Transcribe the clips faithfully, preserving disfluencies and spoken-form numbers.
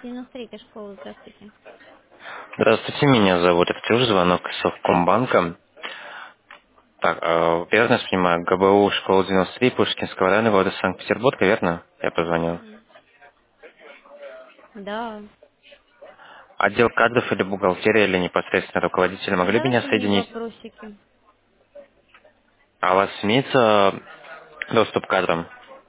девяносто третья школа, здравствуйте. Здравствуйте, меня зовут Артюш, звонок из Совкомбанка. Так, э, верно я понимаю, ГБУ, школа девяносто три, Пушкинского района, города Санкт-Петербурга, верно? Я позвонил. М, Да. Отдел кадров или бухгалтерия, или непосредственно руководитель могли бы меня Задавайте мне соединить? вопросики. А у вас имеется доступ к кадрам?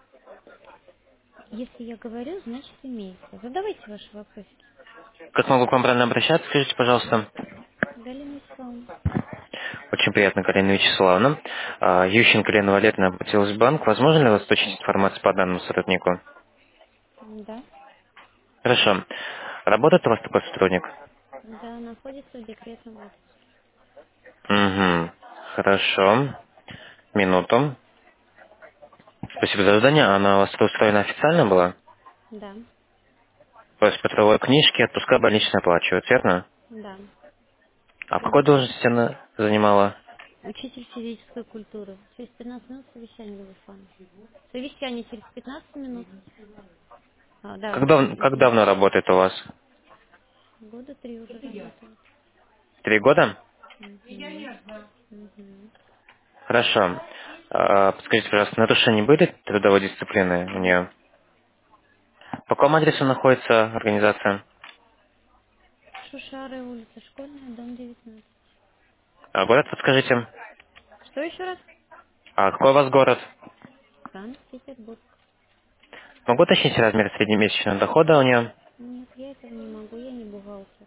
Если я говорю, значит имеется. Задавайте ваши вопросики. Как могу к вам правильно обращаться, скажите, пожалуйста? Галина Вячеславовна. Очень приятно, Галина Вячеславовна. А, Ющенко Лена Валерьевна обратилась в банк. Возможно ли у вас точить информацию по данному сотруднику? Да. Хорошо. Работает у вас такой сотрудник? Да, находится в декретном отпуске. Угу. Хорошо. Минуту. Спасибо за задание. Она у вас устроена официально была? Да. То есть по трудовой книжке, отпуска больничные оплачивают, верно? Да. А в какой Мгм. должности она занимала? Учитель физической культуры. Через пятнадцать минут совещание, Левифан. Совещание через пятнадцать минут. А, да. Как, дав- как давно работает у вас? Года три уже работает. Три года? Угу. Угу. Хорошо. А, подскажите, пожалуйста, нарушения были трудовой дисциплины у нее? По какому адресу находится организация? Шушары, улица Школьная, дом девятнадцать. А город подскажите? Что еще раз? А какой у вас город? Санкт-Петербург. Могу уточнить размер среднемесячного дохода у нее? Нет, я этого не могу, я не бухгалтер.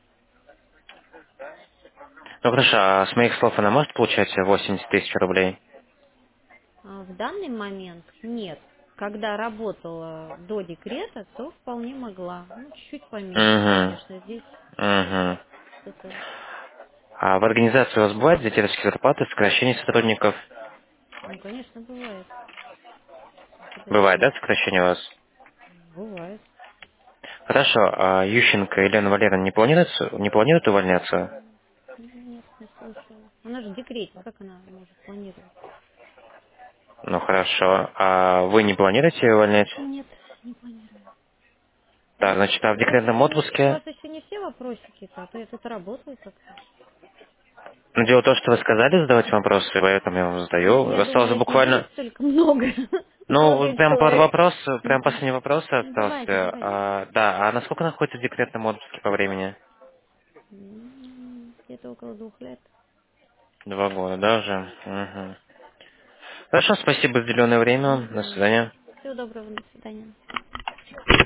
Ну хорошо, а с моих слов она может получать восемьдесят тысяч рублей? А в данный момент нет. Когда работала до декрета, то вполне могла. Ну, чуть-чуть поменьше, Угу. конечно. Здесь Угу. что-то... А в организации у вас бывают издательские зарплаты, сокращение сотрудников? Ну, конечно, бывает. Куда же Бывает, без... да, сокращение у вас? Бывает. Хорошо, а Ющенко Елена Валерьевна не планирует, с- не планирует увольняться? Нет, не слышала. Она же в декрете, как она может планировать? Ну хорошо, а вы не планируете её увольнять? Нет, не планирую. Так, значит, а в У вас декретном еще не, у отпуске? вас еще не все вопросики-то, а то я тут работаю как-то. Ну, дело в том, что вы сказали задавать вопросы, поэтому я вам Ну, задаю. я Осталось думала, их не будет буквально... столько много. Ну, вот Молодой прям под человек. вопрос, прям последний вопрос Ну, давайте, остался. давайте. А, да, а насколько находится в декретном отпуске по времени? М, Где-то около двух лет. Два года, да, уже? Мгм. Хорошо, спасибо за уделенное время. До Угу. свидания. Всего доброго, до свидания.